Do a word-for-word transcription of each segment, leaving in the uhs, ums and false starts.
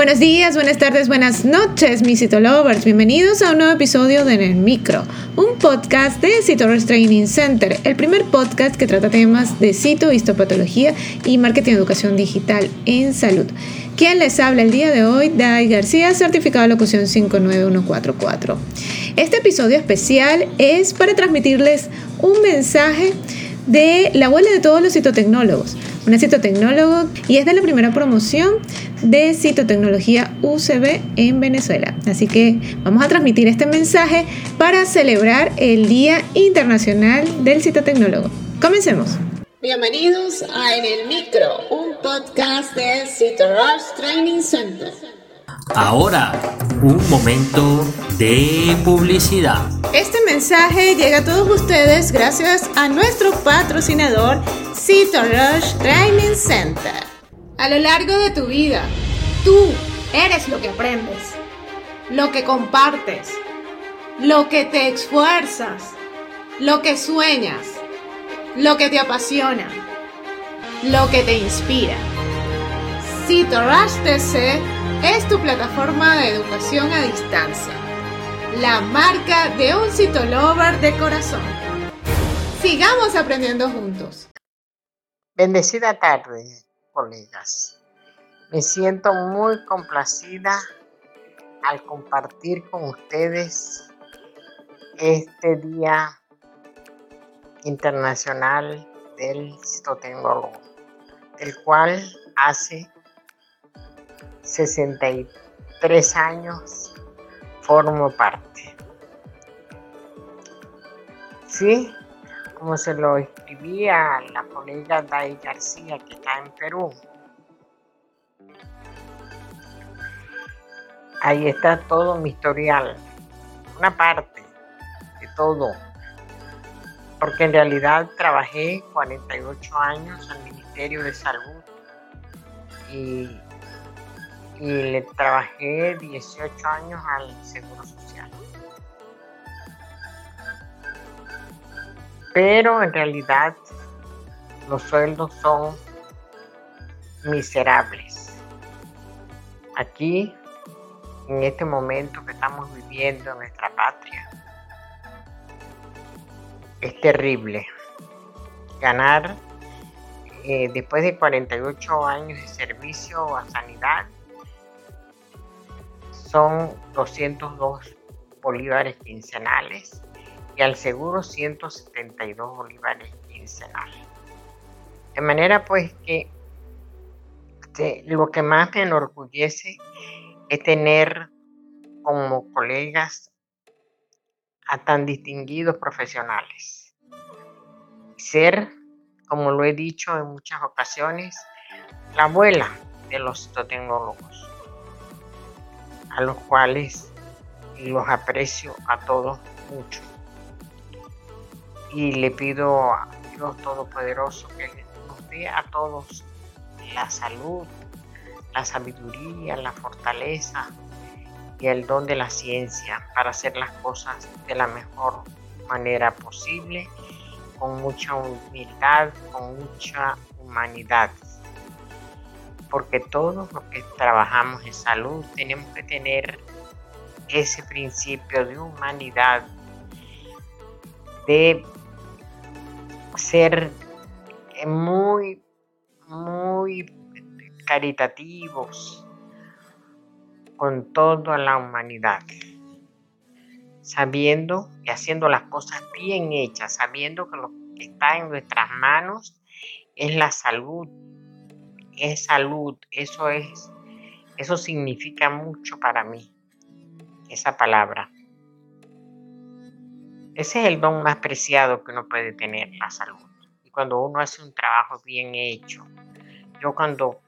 Buenos días, buenas tardes, buenas noches, mis Citolovers. Bienvenidos a un nuevo episodio de En el Micro, un podcast de Citolovers Training Center, el primer podcast que trata temas de cito, histopatología y marketing de educación digital en salud. Quien les habla el día de hoy, Dai García, certificado de locución cinco nueve uno cuatro cuatro. Este episodio especial es para transmitirles un mensaje de la abuela de todos los citotecnólogos, una citotecnólogo, y es de la primera promoción de citotecnología U C B en Venezuela. Así que vamos a transmitir este mensaje para celebrar el Día Internacional del Citotecnólogo. Comencemos. Bienvenidos a En el Micro, un podcast de Citolovers Training Center. Ahora, un momento de publicidad. Este mensaje llega a todos ustedes gracias a nuestro patrocinador Citolovers Training Center. A lo largo de tu vida, tú eres lo que aprendes, lo que compartes, lo que te esfuerzas, lo que sueñas, lo que te apasiona, lo que te inspira. Citolovers T C es tu plataforma de educación a distancia, la marca de un Citolover de corazón. Sigamos aprendiendo juntos. Bendecida tarde, colegas. Me siento muy complacida al compartir con ustedes este Día Internacional del Citotecnólogo, el cual hace sesenta y tres años formo parte. Sí, como se lo escribí a la colega Dai García, que está en Perú. Ahí está todo mi historial, una parte de todo, porque en realidad trabajé cuarenta y ocho años al Ministerio de Salud y, y le trabajé dieciocho años al Seguro Social. Pero en realidad los sueldos son miserables. Aquí, en este momento que estamos viviendo en nuestra patria, es terrible. Ganar eh, después de cuarenta y ocho años de servicio a sanidad son doscientos dos bolívares quincenales y al seguro ciento setenta y dos bolívares quincenales. De manera pues que este, lo que más me enorgullece es tener como colegas a tan distinguidos profesionales. Ser, como lo he dicho en muchas ocasiones, la abuela de los citotecnólogos, a los cuales los aprecio a todos mucho. Y le pido a Dios Todopoderoso que nos dé a todos la salud, la sabiduría, la fortaleza y el don de la ciencia para hacer las cosas de la mejor manera posible, con mucha humildad, con mucha humanidad. Porque todos los que trabajamos en salud tenemos que tener ese principio de humanidad, de ser muy, muy caritativos con toda la humanidad, sabiendo y haciendo las cosas bien hechas, sabiendo que lo que está en nuestras manos es la salud, es salud, eso es, eso significa mucho para mí, esa palabra. Ese es el don más preciado que uno puede tener, la salud. Y cuando uno hace un trabajo bien hecho, yo cuando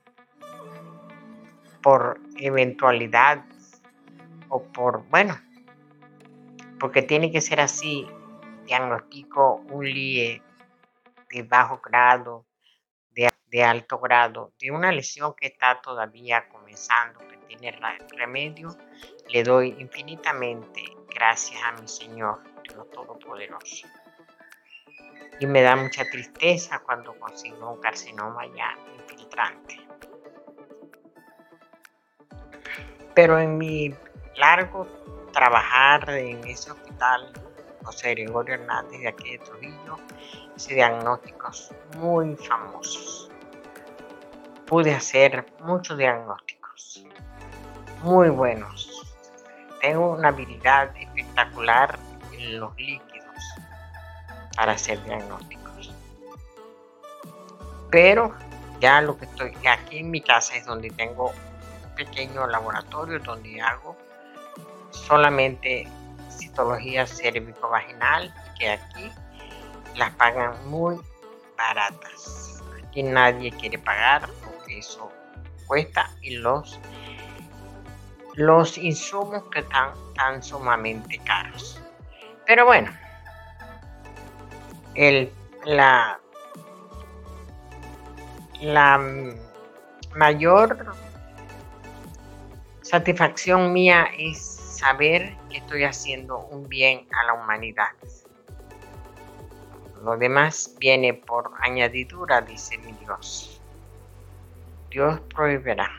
por eventualidad o por, bueno, porque tiene que ser así, diagnostico un L I E de bajo grado, de, de alto grado, de una lesión que está todavía comenzando, que tiene remedio, le doy infinitamente gracias a mi Señor, Dios Todopoderoso. Y me da mucha tristeza cuando consigo un carcinoma ya infiltrante. Pero en mi largo trabajar en ese hospital, José Gregorio Hernández de aquí de Trujillo, hice diagnósticos muy famosos. Pude hacer muchos diagnósticos muy buenos. Tengo una habilidad espectacular en los líquidos para hacer diagnósticos. Pero ya lo que estoy aquí en mi casa es donde tengo un pequeño laboratorio donde hago solamente citología cérvico-vaginal, y que aquí las pagan muy baratas. Aquí nadie quiere pagar porque eso cuesta, y los, los insumos que están tan sumamente caros. Pero bueno, el, la, la mayor satisfacción mía es saber que estoy haciendo un bien a la humanidad. Lo demás viene por añadidura, dice mi Dios. Dios proveerá.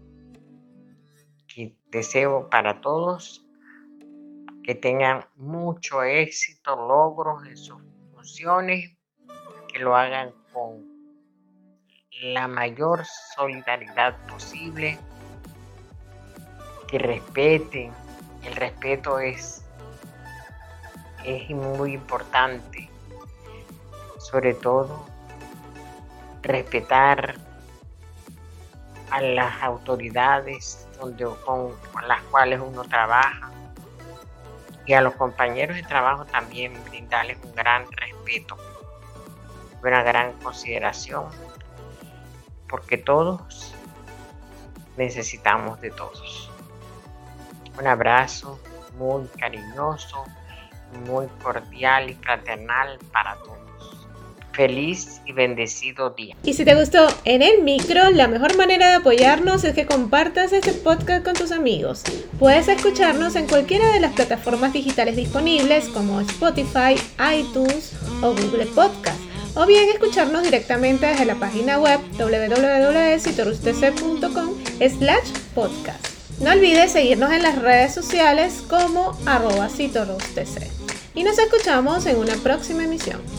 Y deseo para todos que tengan mucho éxito, logros en sus funciones, que lo hagan con la mayor solidaridad posible, que respeten. El respeto es, es muy importante, sobre todo respetar a las autoridades donde, con, con las cuales uno trabaja, y a los compañeros de trabajo también brindarles un gran respeto, una gran consideración, porque todos necesitamos de todos. Un abrazo muy cariñoso, muy cordial y fraternal para todos. Feliz y bendecido día. Y si te gustó En el Micro, la mejor manera de apoyarnos es que compartas este podcast con tus amigos. Puedes escucharnos en cualquiera de las plataformas digitales disponibles como Spotify, iTunes o Google Podcast, o bien escucharnos directamente desde la página web doble u doble u doble u punto citorustc punto com slash podcast. No olvides seguirnos en las redes sociales como arroba citorustc. Y nos escuchamos en una próxima emisión.